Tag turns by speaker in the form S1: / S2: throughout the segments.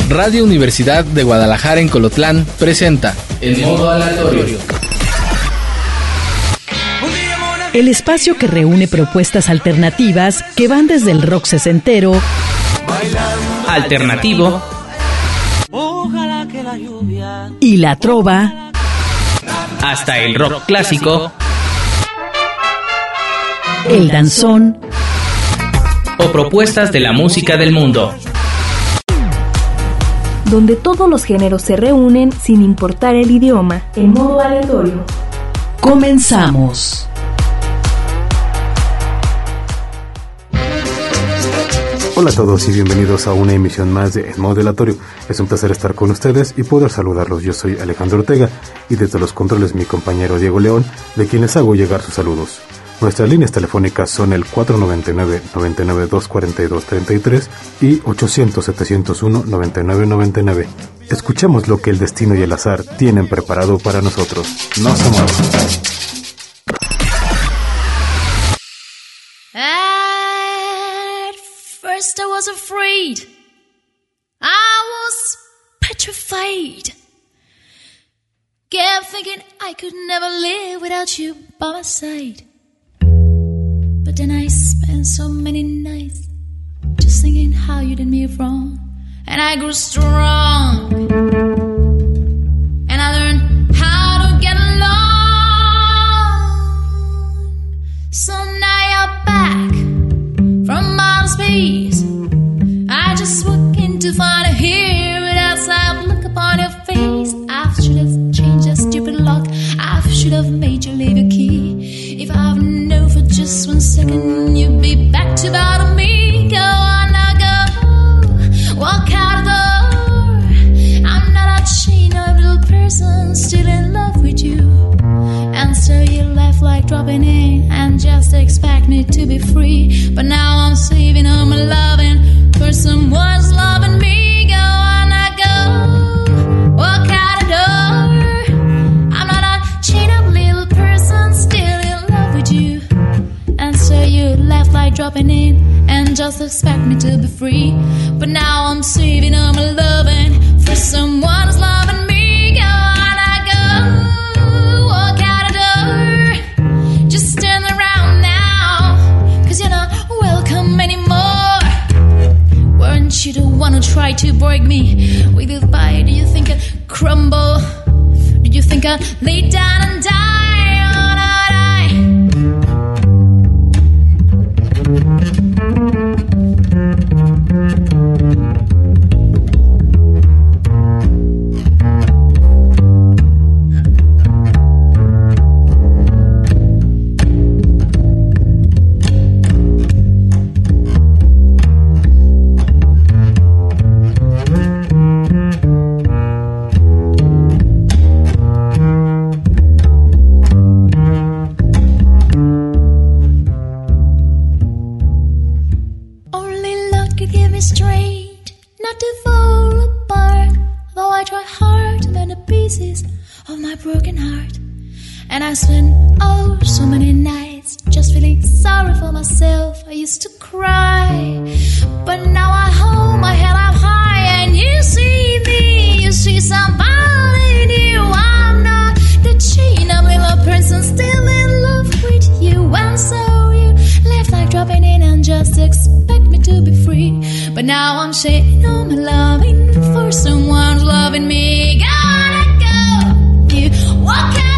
S1: Radio Universidad de Guadalajara en Colotlán presenta En Modo Aleatorio.
S2: El espacio que reúne propuestas alternativas que van desde el rock sesentero,
S3: alternativo
S2: y la trova,
S3: hasta el rock clásico,
S2: el danzón
S3: o propuestas de la música del mundo,
S4: donde todos los géneros se reúnen sin importar el idioma, en modo aleatorio.
S2: Comenzamos.
S5: Hola a todos y bienvenidos a una emisión más de En Modo Aleatorio. Es un placer estar con ustedes y poder saludarlos. Yo soy Alejandro Ortega y desde los controles mi compañero Diego León, de quien les hago llegar sus saludos. Nuestras líneas telefónicas son el 499-99-242-33 y 800-701-9999. Escuchemos lo que el destino y el azar tienen preparado para nosotros. No se muevan.
S6: First I was afraid, I was petrified, kept thinking I could never live without you by my side. But then I spent so many nights just thinking how you did me wrong, and I grew strong, and I learned how to get along. So now you're back from outer space. I just walk in to find a here without sight. Look upon your face. I should have changed that stupid lock. I should have made you leave your key. If I've known for just 1 second you'd be back to bother me. Go on now, go. Walk out the door. I'm not a chain of little person still in love with you. And so you left like dropping in and just expect me to be free. But now I'm saving all my loving for someone's loving me. Go on, I go. Walk out the door. I'm not a chain up little person still in love with you. And so you left like dropping in and just expect me to be free. But now I'm saving all my loving for someone's loving me. Go on, I go. Walk out the door. Just turn around now, 'cause you're not welcome anymore. Weren't you the one who tried to break me with goodbye? Do you think I'd crumble? Do you think I'd lay down and die? Oh, no, I spent so many nights just feeling sorry for myself. I used to cry, but now I hold my head up high and you see me, you see somebody new. I'm not the chain of little person still in love with you. And so you left like dropping in and just expect me to be free. But now I'm saying all my loving for someone's loving me. Gotta go, you walk out.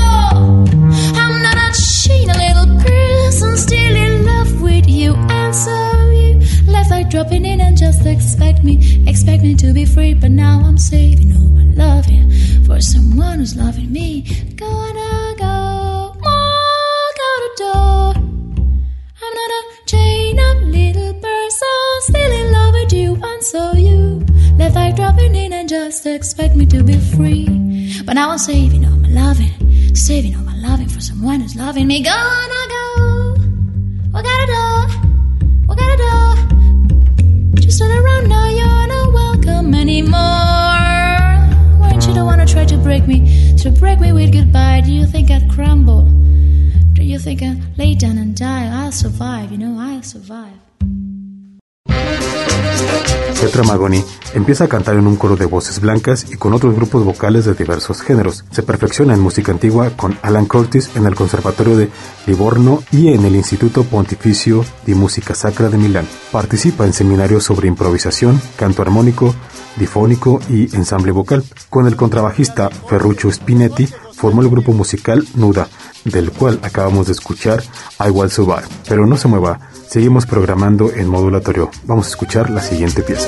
S6: A little person still in love with you. And so you left like dropping in and just expect me to be free. But now I'm saving all my loving for someone who's loving me. Gonna go, walk out the door. I'm not a chain up little person still in love with you. And so you left like dropping in and just expect me to be free. But now I'm saving all my loving for someone who's loving me. Gonna go, walk out the door, walk out the door. Just turn around now, you're not welcome anymore. Weren't you the one who tried to break me with goodbye? Do you think I'd crumble? Do you think I'd lay down and die? I'll survive, I'll survive.
S5: Petra Magoni empieza a cantar en un coro de voces blancas y con otros grupos vocales de diversos géneros. Se perfecciona en música antigua con Alan Curtis en el Conservatorio de Livorno y en el Instituto Pontificio di Musica Sacra de Milán. Participa en seminarios sobre improvisación, canto armónico, difónico y ensamble vocal. Con el contrabajista Ferruccio Spinetti formó el grupo musical Nuda, del cual acabamos de escuchar I Will Survive. Pero no se mueva, seguimos programando en modulatorio. Vamos a escuchar la siguiente pieza.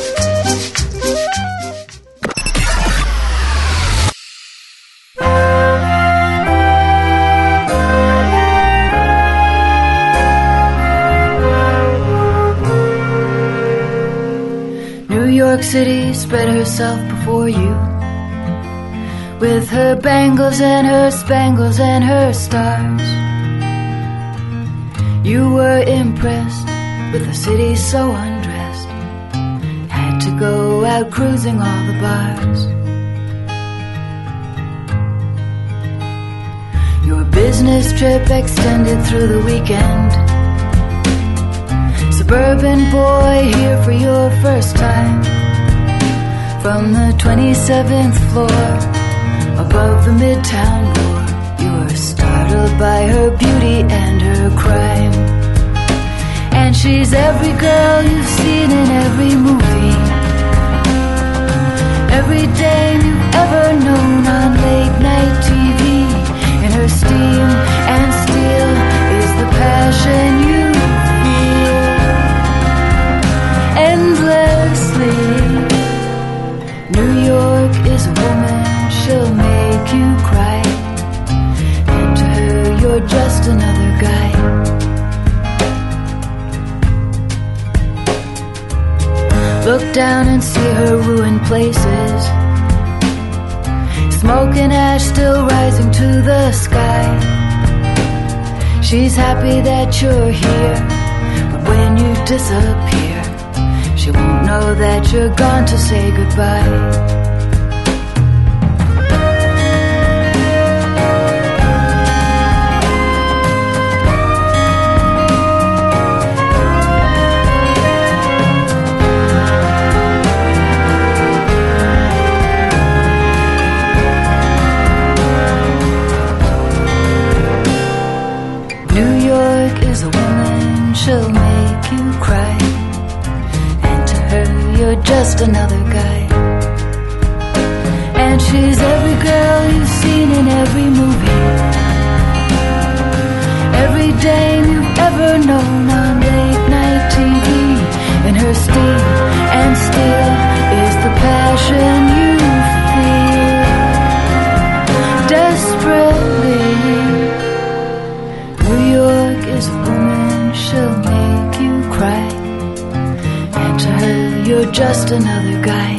S7: New York City spread herself before you, with her bangles and her spangles and her stars. You were impressed with a city so undressed, had to go out cruising all the bars. Your business trip extended through the weekend. Suburban boy here for your first time, from the 27th floor above the Midtown door. You were startled by her beauty and her crime, and she's every girl you've seen in every movie, every dame you've ever known on late night TV. In her steam and steel is the passion you feel endlessly. New York is a woman, she'll make you cry, and to her you're just another guy. Look down and see her ruined places, smoke and ash still rising to the sky. She's happy that you're here, but when you disappear, she won't know that you're gone to say goodbye. She'll make you cry, and to her you're just another guy. And she's every girl you've seen in every movie, every dame you've ever known on late night TV. In her steam and steel is the passion you feel desperately. New York is a woman, she'll make you cry, and to her you're just another guy.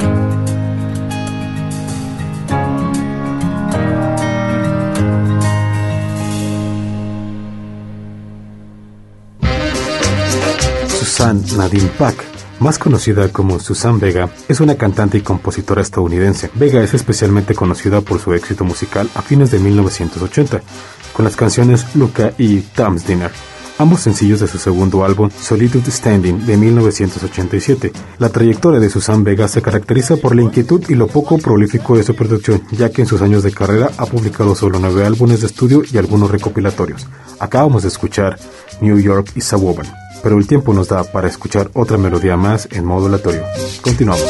S5: Suzanne Nadine Pack, más conocida como Suzanne Vega, es una cantante y compositora estadounidense. Vega es especialmente conocida por su éxito musical a fines de 1980, con las canciones Luca y Tom's Dinner, ambos sencillos de su segundo álbum Solitude Standing de 1987. La trayectoria de Suzanne Vega se caracteriza por la inquietud y lo poco prolífico de su producción, ya que en sus años de carrera ha publicado solo 9 álbumes de estudio y algunos recopilatorios. Acabamos de escuchar New York is a Woman, pero el tiempo nos da para escuchar otra melodía más en modulatorio. Continuamos.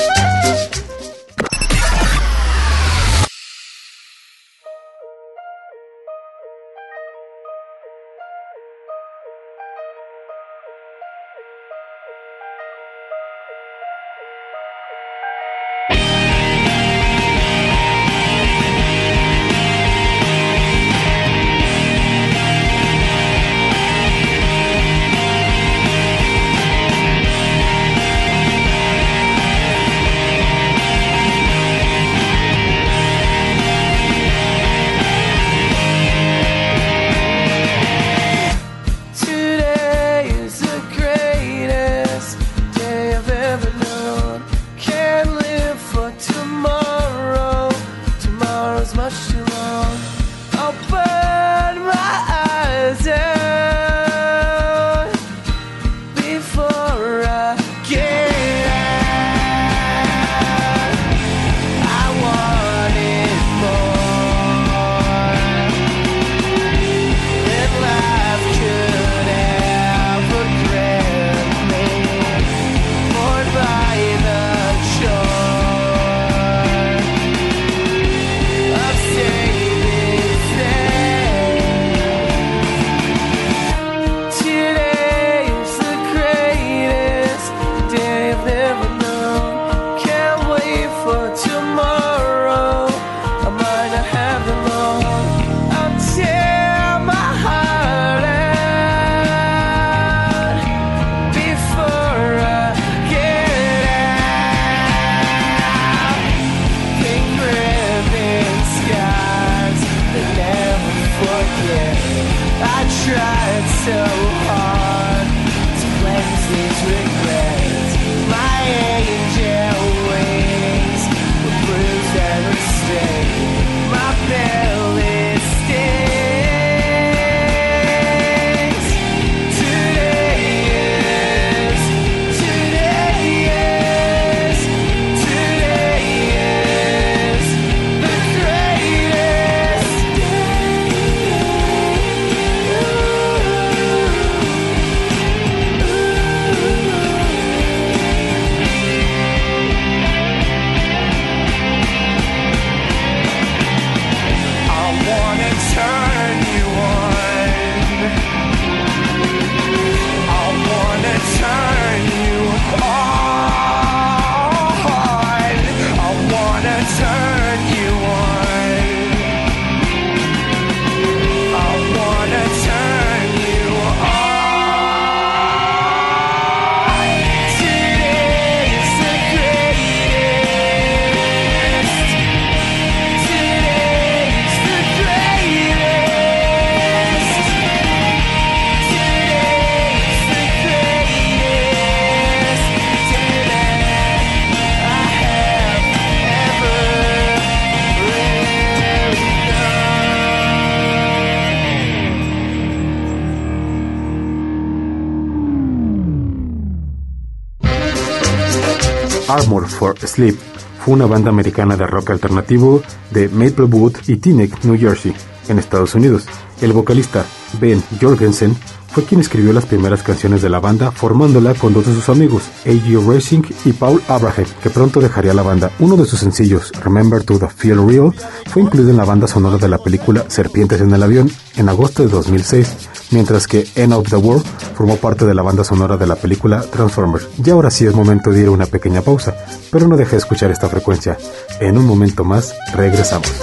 S5: Armor for Sleep fue una banda americana de rock alternativo de Maplewood y Teaneck, New Jersey, en Estados Unidos. El vocalista Ben Jorgensen fue quien escribió las primeras canciones de la banda, formándola con dos de sus amigos, A.G. Racing y Paul Abraham, que pronto dejaría la banda. Uno de sus sencillos, Remember to the Feel Real, fue incluido en la banda sonora de la película Serpientes en el Avión en agosto de 2006, mientras que End of the World formó parte de la banda sonora de la película Transformers. Y ahora sí es momento de ir a una pequeña pausa, pero no deje de escuchar esta frecuencia. En un momento más, regresamos.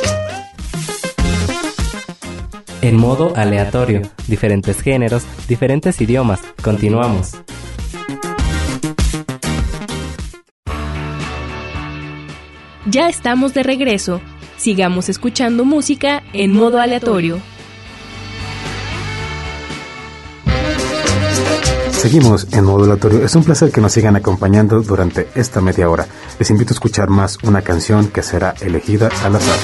S3: En modo aleatorio, diferentes géneros, diferentes idiomas. Continuamos.
S4: Ya estamos de regreso. Sigamos escuchando música en modo aleatorio.
S5: Seguimos en modo aleatorio. Es un placer que nos sigan acompañando durante esta media hora. Les invito a escuchar más una canción que será elegida al azar.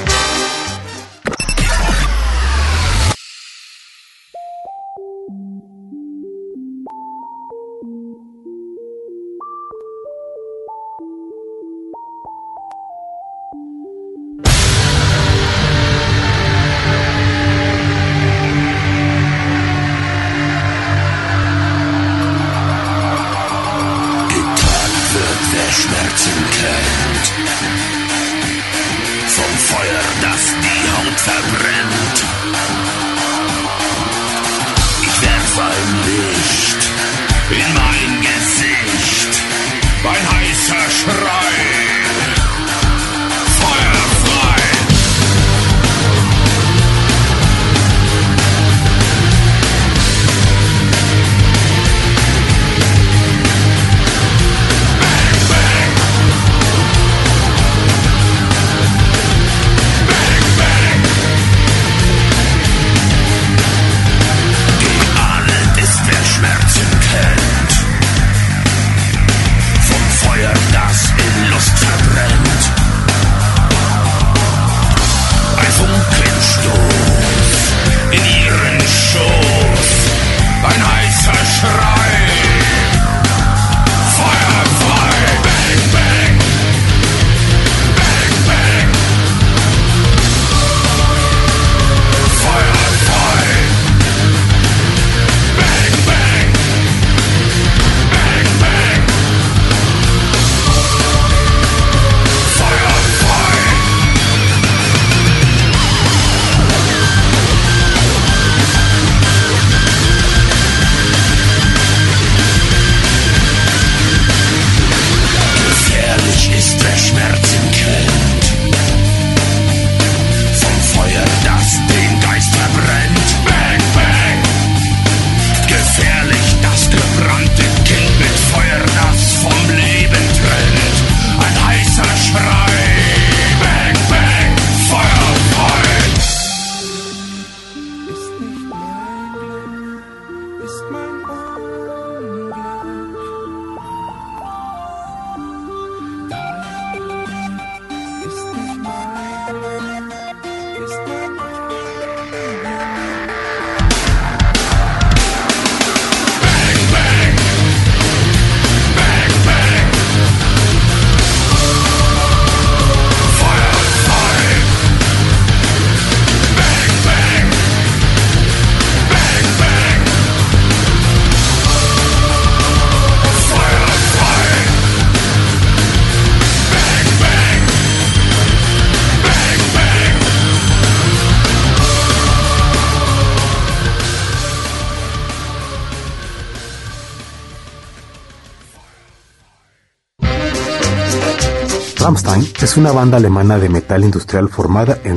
S5: Rammstein es una banda alemana de metal industrial formada en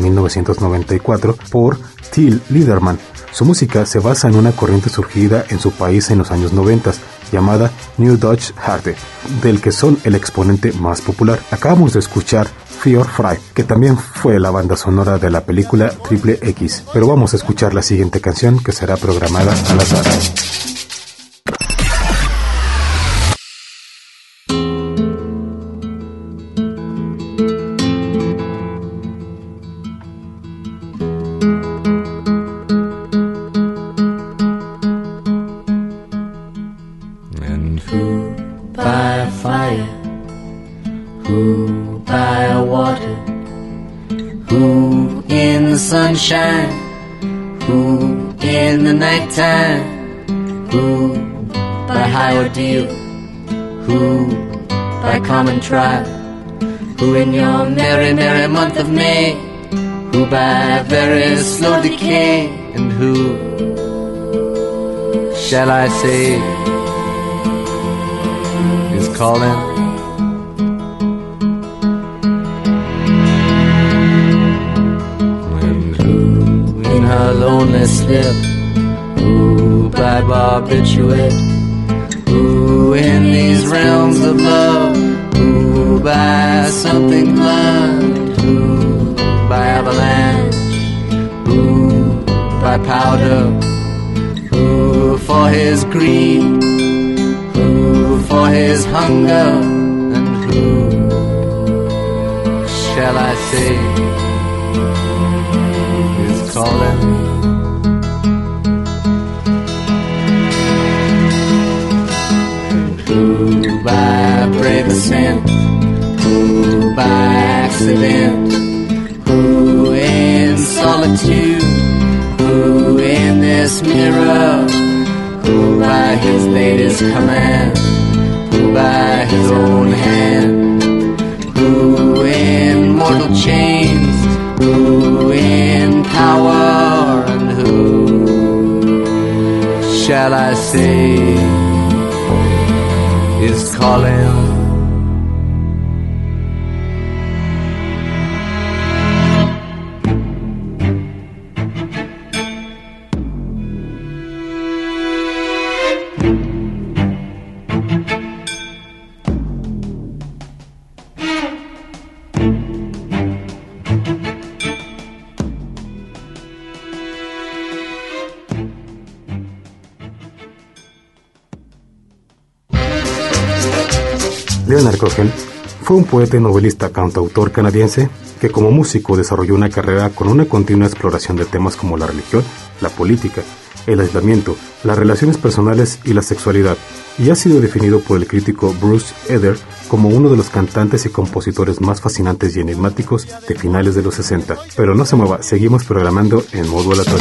S5: 1994 por Till Lindemann. Su música se basa en una corriente surgida en su país en los años 90, llamada New Deutsche Härte, del que son el exponente más popular. Acabamos de escuchar Fear Frei, que también fue la banda sonora de la película Triple X, pero vamos a escuchar la siguiente canción que será programada al azar.
S8: Who by a water? Who in the sunshine? Who in the nighttime? Who by high ordeal? Who by common trial? Who in your merry, merry month of May? Who by very slow decay? And who shall I say is calling? Her lonely slip, who by barbiturate, who in these realms of love, who by something blunt, who by avalanche, who by powder, who for his greed, who for his hunger, and who shall I say calling? Who by brave ascent? Who by accident? Who in solitude? Who in this mirror? Who by his latest command? Who by his own hand? Who in mortal chains? Who in power, and who shall I say is calling?
S5: Leonard Cohen fue un poeta y novelista cantautor canadiense que como músico desarrolló una carrera con una continua exploración de temas como la religión, la política, el aislamiento, las relaciones personales y la sexualidad, y ha sido definido por el crítico Bruce Eder como uno de los cantantes y compositores más fascinantes y enigmáticos de finales de los 60. Pero no se mueva, seguimos programando en modo aleatorio.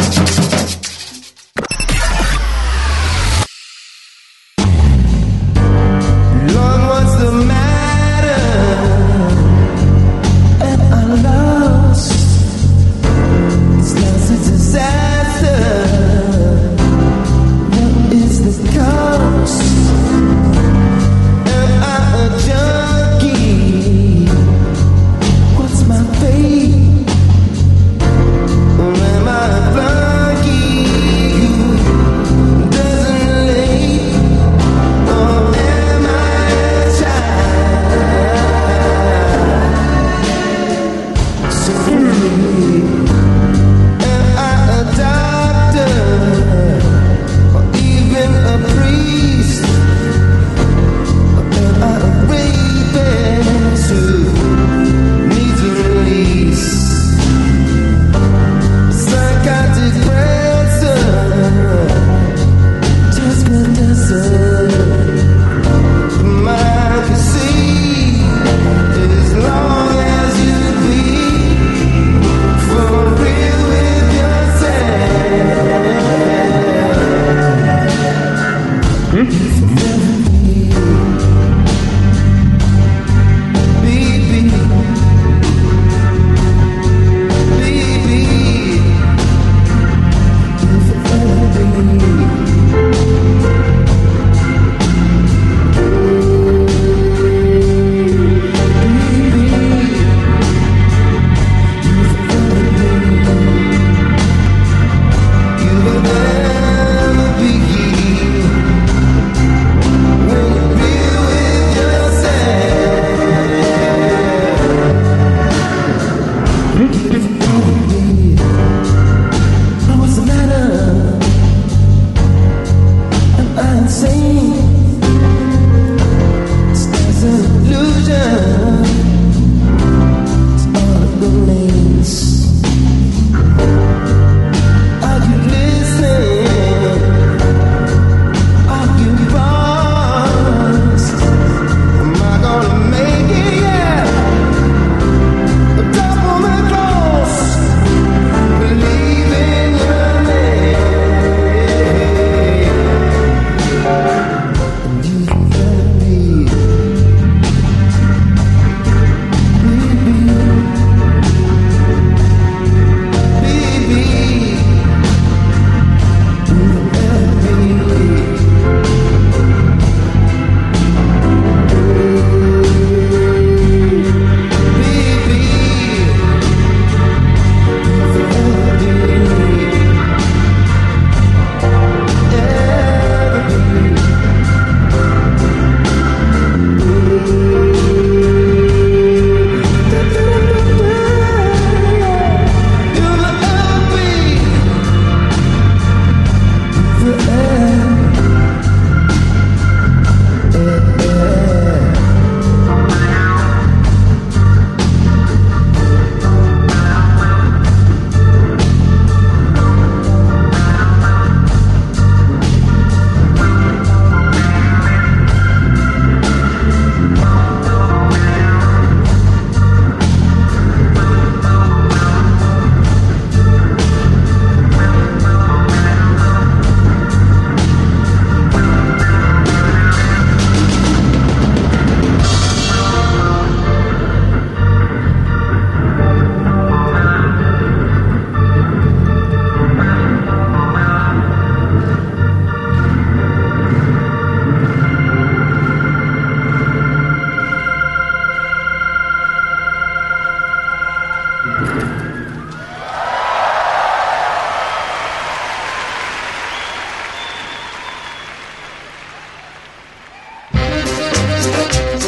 S9: Am I blind?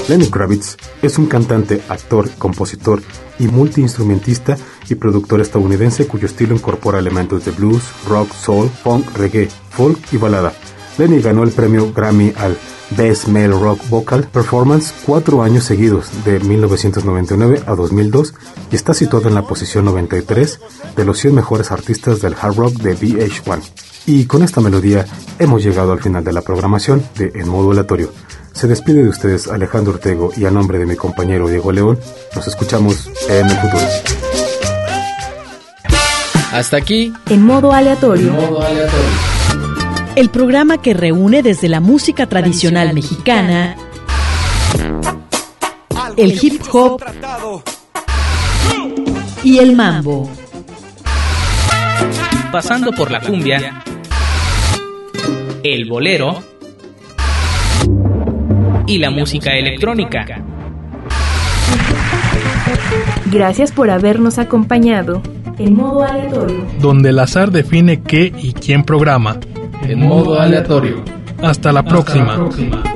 S5: Lenny Kravitz es un cantante, actor, compositor y multiinstrumentista y productor estadounidense cuyo estilo incorpora elementos de blues, rock, soul, funk, reggae, folk y balada. Lenny ganó el premio Grammy al Best Male Rock Vocal Performance 4 años seguidos, de 1999 a 2002, y está situado en la posición 93 de los 100 mejores artistas del hard rock de VH1. Y con esta melodía hemos llegado al final de la programación de En Modo Aleatorio. Se despide de ustedes Alejandro Ortego y a nombre de mi compañero Diego León, nos escuchamos en el futuro.
S1: Hasta aquí,
S4: En Modo Aleatorio.
S2: El programa que reúne desde la música tradicional mexicana, el hip hop y el mambo.
S3: Pasando por la cumbia, el bolero y la música electrónica.
S4: Gracias por habernos acompañado. En Modo Aleatorio.
S9: Donde el azar define qué y quién programa.
S1: En Modo Aleatorio.
S9: Hasta la próxima.